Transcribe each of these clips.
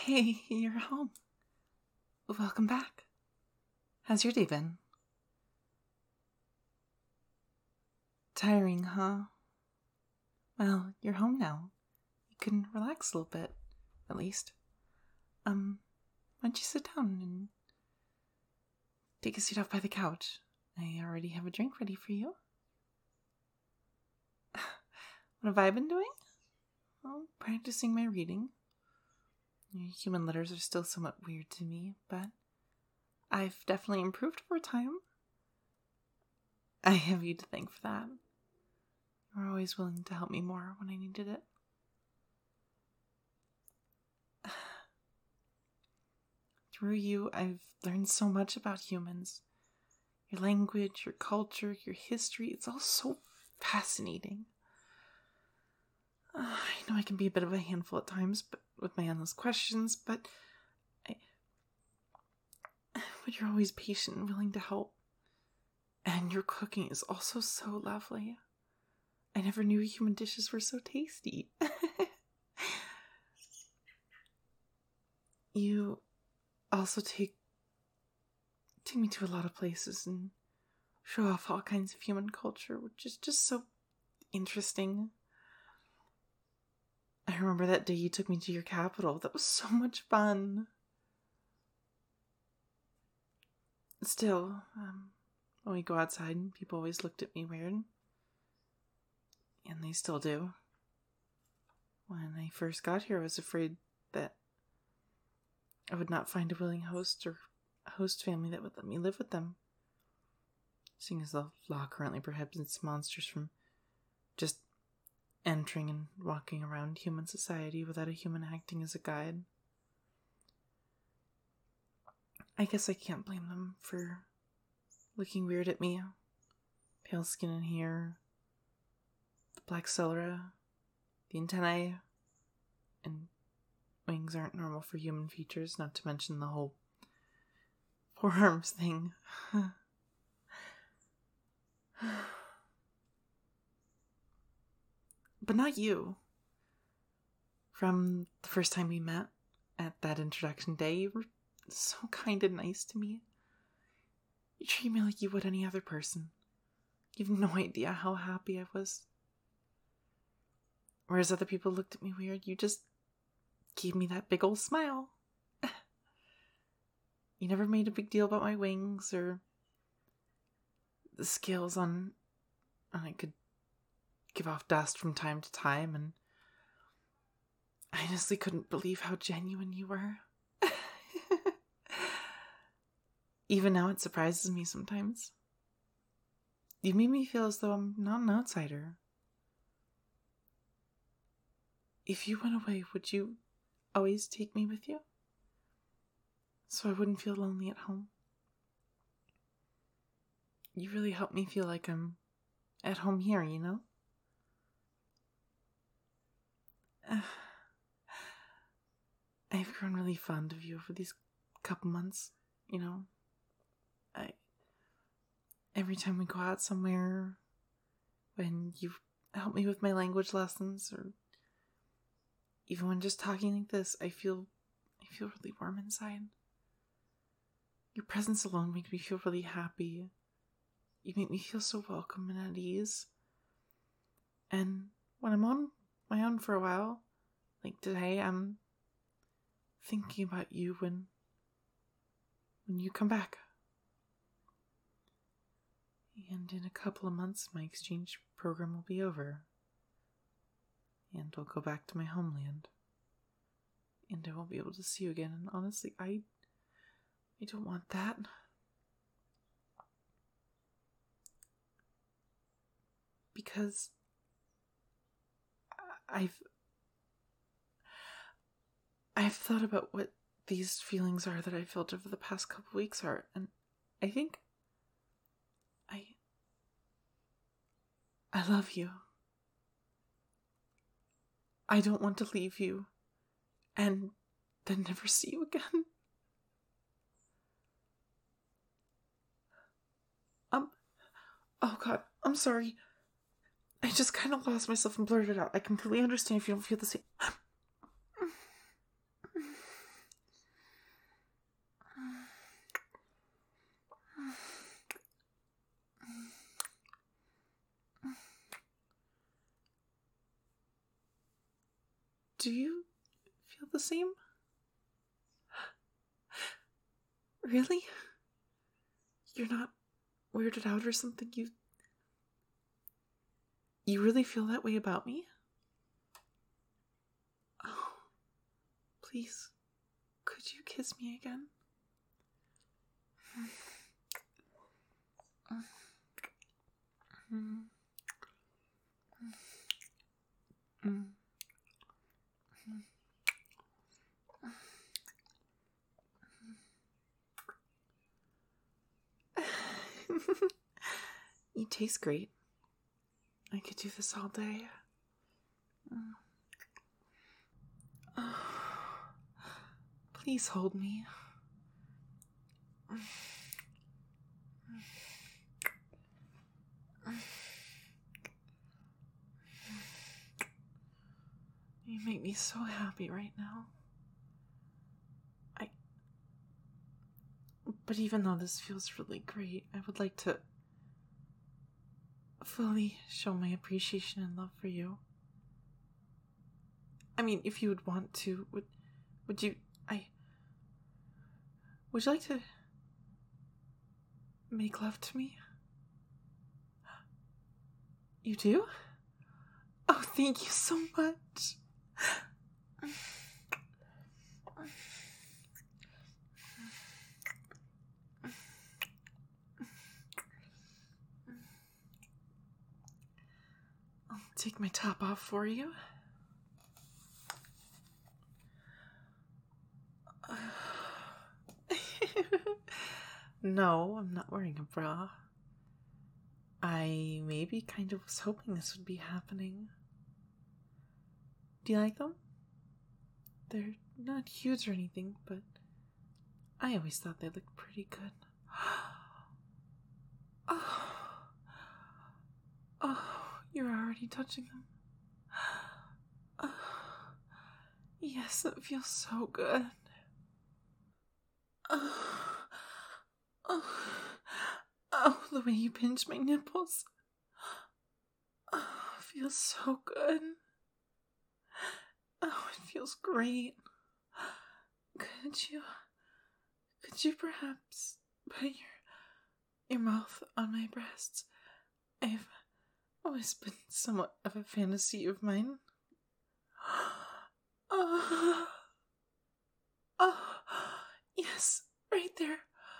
Hey, you're home. Welcome back. How's your day been? Tiring, huh? Well, you're home now. You can relax a little bit, at least. Why don't you sit down and take a seat off by the couch? I already have a drink ready for you. What have I been doing? Well, practicing my reading. Human letters are still somewhat weird to me, but I've definitely improved over time. I have you to thank for that. You were always willing to help me more when I needed it. Through you, I've learned so much about humans. Your language, your culture, your history, it's all so fascinating. I know I can be a bit of a handful at times, but with my endless questions, but you're always patient and willing to help. And your cooking is also so lovely. I never knew human dishes were so tasty. You also take me to a lot of places and show off all kinds of human culture, which is just so interesting. I remember that day you took me to your capital. That was so much fun. Still, when we go outside, people always looked at me weird. And they still do. When I first got here, I was afraid that I would not find a willing host or a host family that would let me live with them. Seeing as the law currently prohibits monsters from just entering and walking around human society without a human acting as a guide. I guess I can't blame them for looking weird at me. Pale skin and hair, the black sclera, the antennae, and wings aren't normal for human features, not to mention the whole forearms thing. But not you. From the first time we met at that introduction day, you were so kind and nice to me. You treat me like you would any other person. You have no idea how happy I was. Whereas other people looked at me weird, you just gave me that big old smile. You never made a big deal about my wings or the scales on I could give off dust from time to time, and I honestly couldn't believe how genuine you were. Even now it surprises me sometimes. You made me feel as though I'm not an outsider. If you went away, would you always take me with you? So I wouldn't feel lonely at home. You really helped me feel like I'm at home here, you know? I've grown really fond of you over these couple months, you know? Every time we go out somewhere, when you help me with my language lessons, or even when just talking like this, I feel really warm inside. Your presence alone makes me feel really happy. You make me feel so welcome and at ease. And when I'm on my own for a while, like today, I'm thinking about you when you come back. And in a couple of months, my exchange program will be over. And I'll go back to my homeland. And I won't be able to see you again. And honestly, I don't want that. Because I've thought about what these feelings are that I felt over the past couple weeks are, and I think I love you. I don't want to leave you and then never see you again. Oh God, I'm sorry. I just kind of lost myself and blurted it out. I completely understand if you don't feel the same. Do you feel the same? Really? You're not weirded out or something? You really feel that way about me? Oh, please, could you kiss me again? You taste great. I could do this all day. Please hold me. You make me so happy right now. But even though this feels really great, I would like to fully show my appreciation and love for you. I mean, if you would want to, would you like to make love to me? You do? Oh, thank you so much. I'll take my top off for you. No, I'm not wearing a bra. I maybe kind of was hoping this would be happening. Do you like them? They're not huge or anything, but I always thought they looked pretty good. Oh, you're already touching them. Yes, it feels so good. Oh, the way you pinch my nipples. Oh, it feels so good. Oh, it feels great. Could you perhaps put your mouth on my breasts? I've always been somewhat of a fantasy of mine. Oh, yes, right there.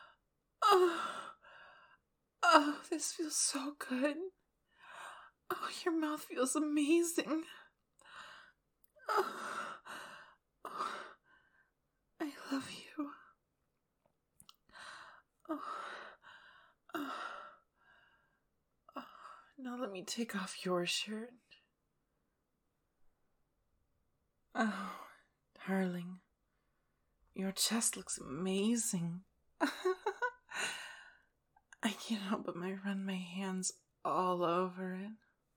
Oh, this feels so good. Oh, your mouth feels amazing. I love you. Now let me take off your shirt. Oh, darling, your chest looks amazing. I can't help but run my hands all over it.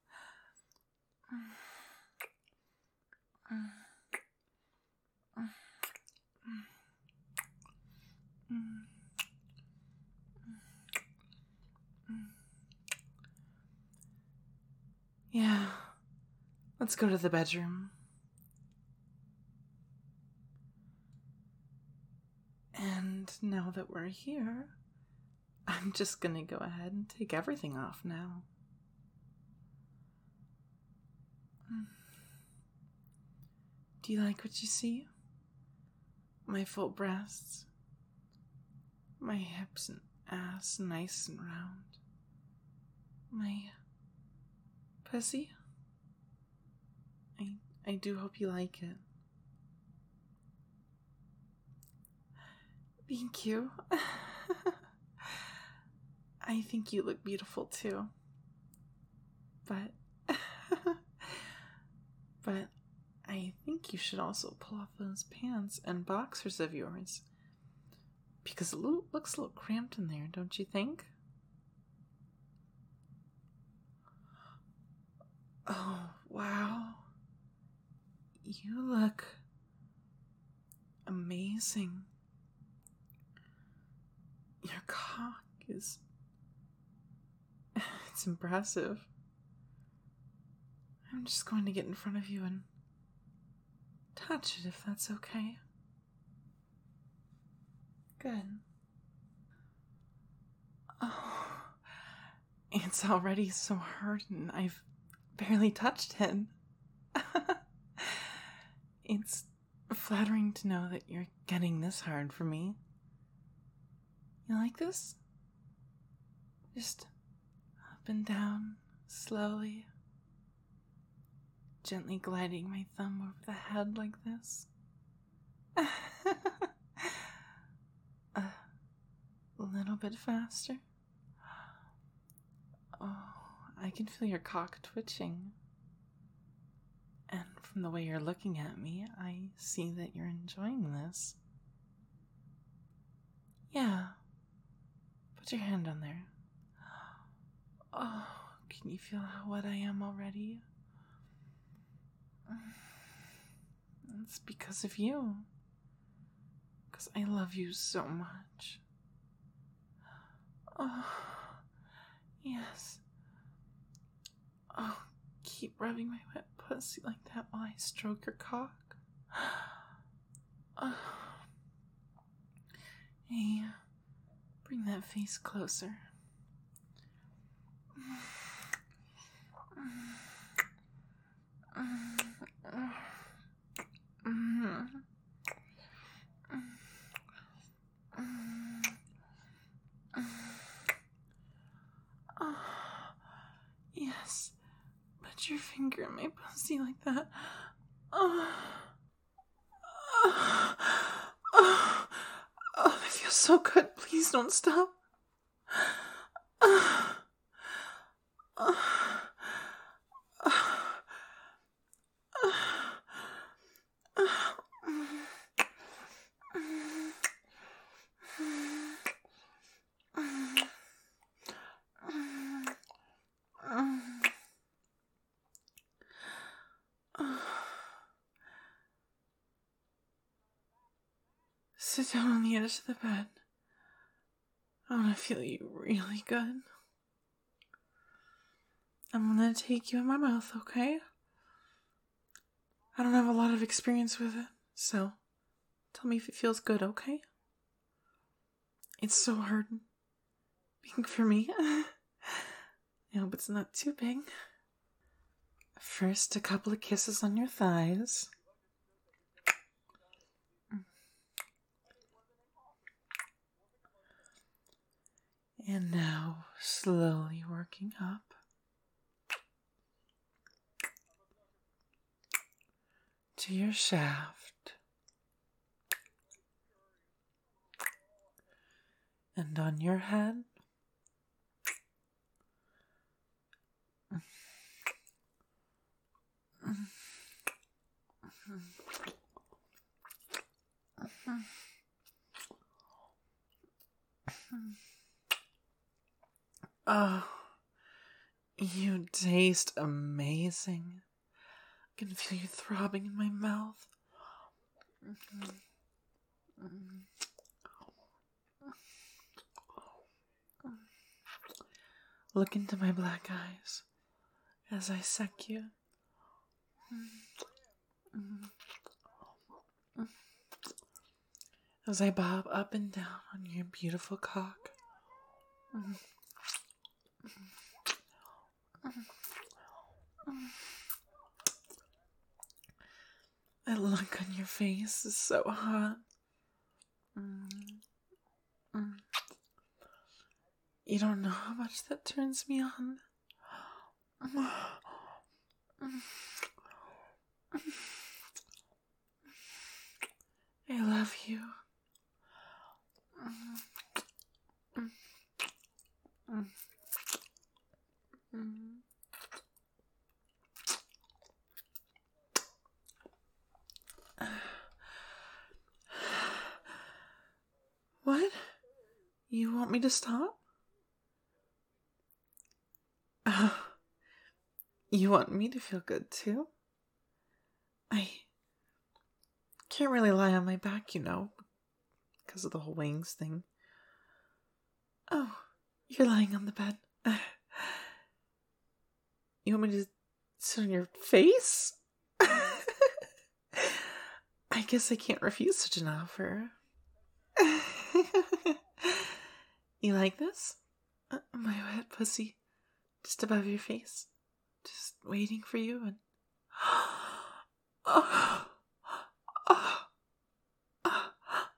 Yeah, let's go to the bedroom. And now that we're here, I'm just gonna go ahead and take everything off now. Do you like what you see? My full breasts, my hips and ass nice and round, my pussy? I do hope you like it. Thank you. I think you look beautiful too. But I think you should also pull off those pants and boxers of yours. Because it looks a little cramped in there, don't you think? Oh, wow. You look amazing. Your cock is... It's impressive. I'm just going to get in front of you and touch it if that's okay. Good. Oh, it's already so hard and I've barely touched it. It's flattering to know that you're getting this hard for me. You like this? Just up and down, slowly. Gently gliding my thumb over the head like this. A little bit faster. Oh, I can feel your cock twitching. And from the way you're looking at me, I see that you're enjoying this. Yeah. Put your hand on there. Oh, can you feel how wet I am already? It's because of you. Because I love you so much. Oh, yes. Oh, keep rubbing my wet pussy like that while I stroke your cock. Oh. Hey, bring that face closer. Oh, yes. Put your finger in my pussy like that. Oh, oh, oh, oh, that feels so good. Please don't stop. Oh, oh, oh, oh, sit down on the edge of the bed. I want to feel you really good. I'm gonna take you in my mouth, okay? I don't have a lot of experience with it, so tell me if it feels good, okay? It's so hard. Big for me. I hope it's not too big. First, a couple of kisses on your thighs. And now, slowly working up. To your shaft. And on your head. Oh, you taste amazing. I can feel you throbbing in my mouth. Look into my black eyes as I suck you. As I bob up and down on your beautiful cock. That look on your face is so hot. You don't know how much that turns me on. I love you. What? You want me to stop? You want me to feel good too? I can't really lie on my back, you know, because of the whole wings thing. Oh, you're lying on the bed. You want me to sit on your face? I guess I can't refuse such an offer. You like this? My wet pussy, just above your face, just waiting for you and... Oh, oh, oh,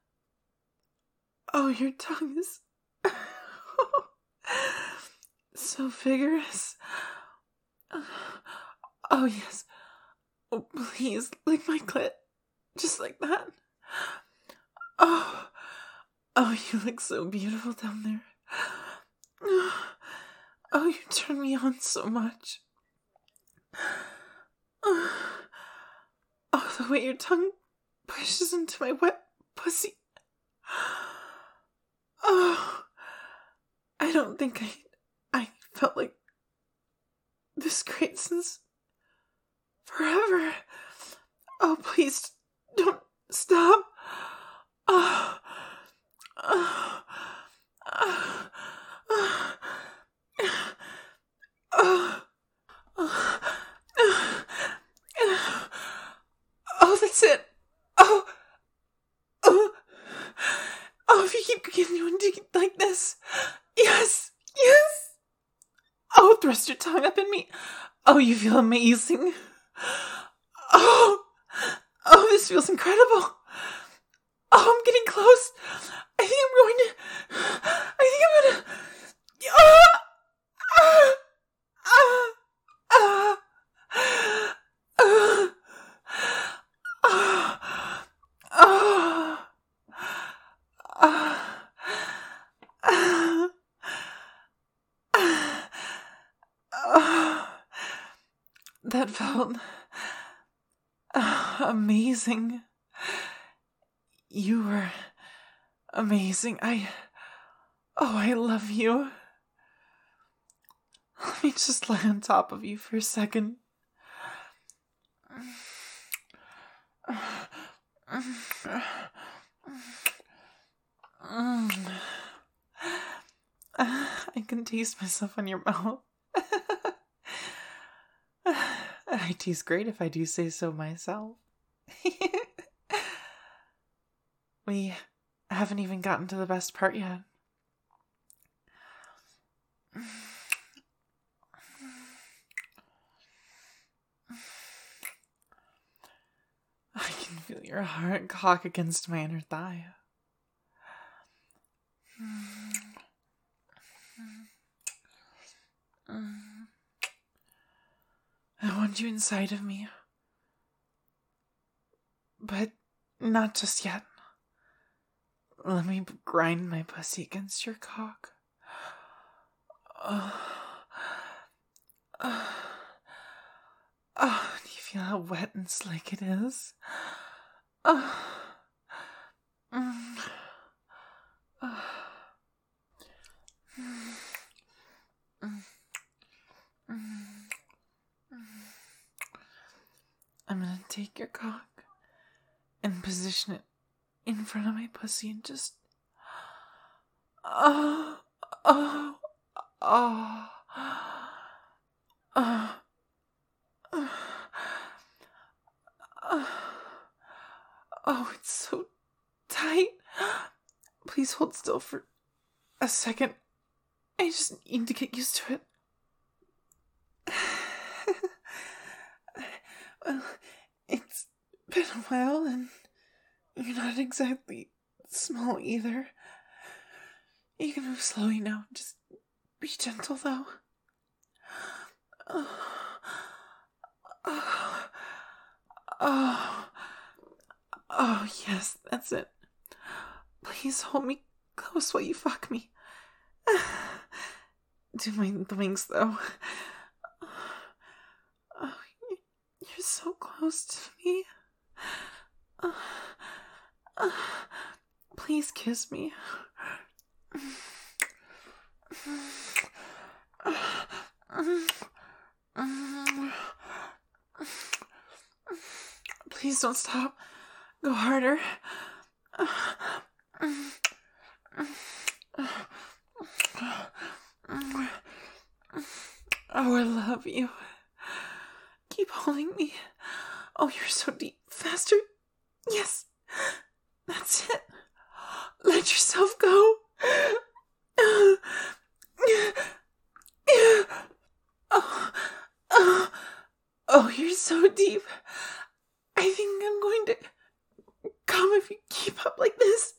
oh, your tongue is so vigorous. Oh, yes. Oh, please, lick my clit. Just like that. Oh, oh, you look so beautiful down there. Oh, you turn me on so much. Oh, the way your tongue pushes into my wet pussy. Oh, I don't think I felt like this great since forever. Oh, please, don't stop. Oh, oh, oh, oh, oh, oh, that's it. Oh, oh, oh, if you keep continuing to like this. Yes, yes. Oh, thrust your tongue up in me. Oh, you feel amazing. Oh, oh, this feels incredible. Oh, I'm getting close. I think I'm going to... Oh, ah, ah, ah, ah, ah, ah, ah. That felt amazing. You were amazing. I love you. Let me just lay on top of you for a second. I can taste myself on your mouth. I taste great if I do say so myself. We haven't even gotten to the best part yet. I can feel your heart cock against my inner thigh. I want you inside of me. But not just yet. Let me grind my pussy against your cock. Oh, do you feel how wet and slick it is? I'm gonna take your cock and position it in front of my pussy and just... Oh, it's so tight. Please hold still for a second. I just need to get used to it. Well, it's been a while and you're not exactly small either. You can move slowly now. Just be gentle though. Oh, yes, that's it. Please hold me close while you fuck me. Do the wings though. Oh, you're so close to me. Please kiss me. Please don't stop. Go harder. Oh, I love you. Keep holding me. Oh, you're so deep. Faster. Yes, that's it. Let yourself go. Oh, oh, oh, you're so deep. I think I'm going to come if you keep up like this.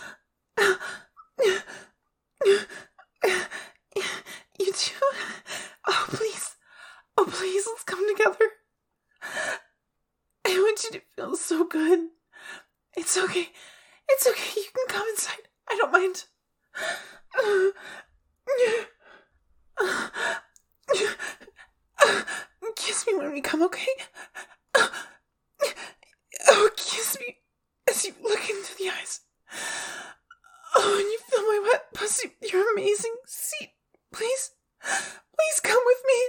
You too? Oh, please. Oh, please, let's come together. I want you to feel so good. It's okay. It's okay. You can come inside. I don't mind. Kiss me when we come, okay? Oh, kiss me as you look into the eyes. Oh, and you feel my wet pussy. You're amazing. See, please. Please come with me.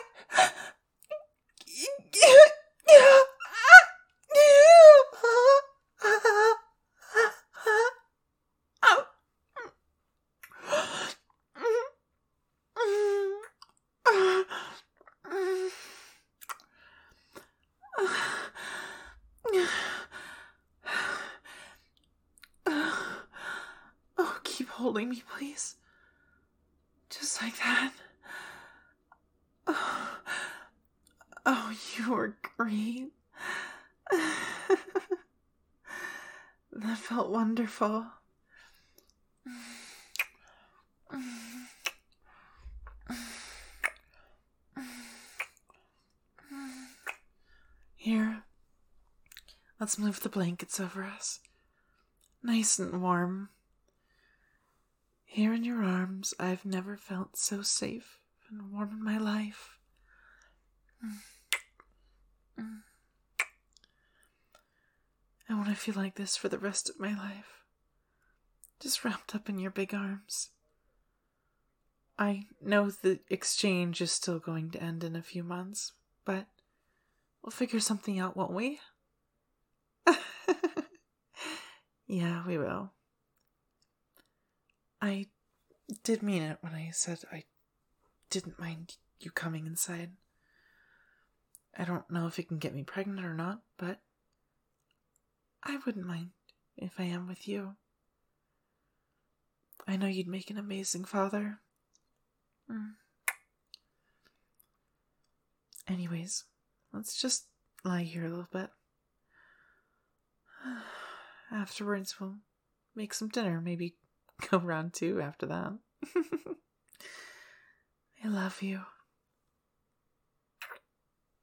Oh, keep holding me, please. Just like that. Oh, you were great. That felt wonderful. Here, let's move the blankets over us. Nice and warm. Here in your arms, I've never felt so safe and warm in my life. I want to feel like this for the rest of my life. Just wrapped up in your big arms. I know the exchange is still going to end in a few months, but we'll figure something out, won't we? Yeah, we will. I did mean it when I said I didn't mind you coming inside. I don't know if it can get me pregnant or not, but I wouldn't mind if I am with you. I know you'd make an amazing father. Anyways, let's just lie here a little bit. Afterwards, we'll make some dinner. Maybe go round 2 after that. I love you.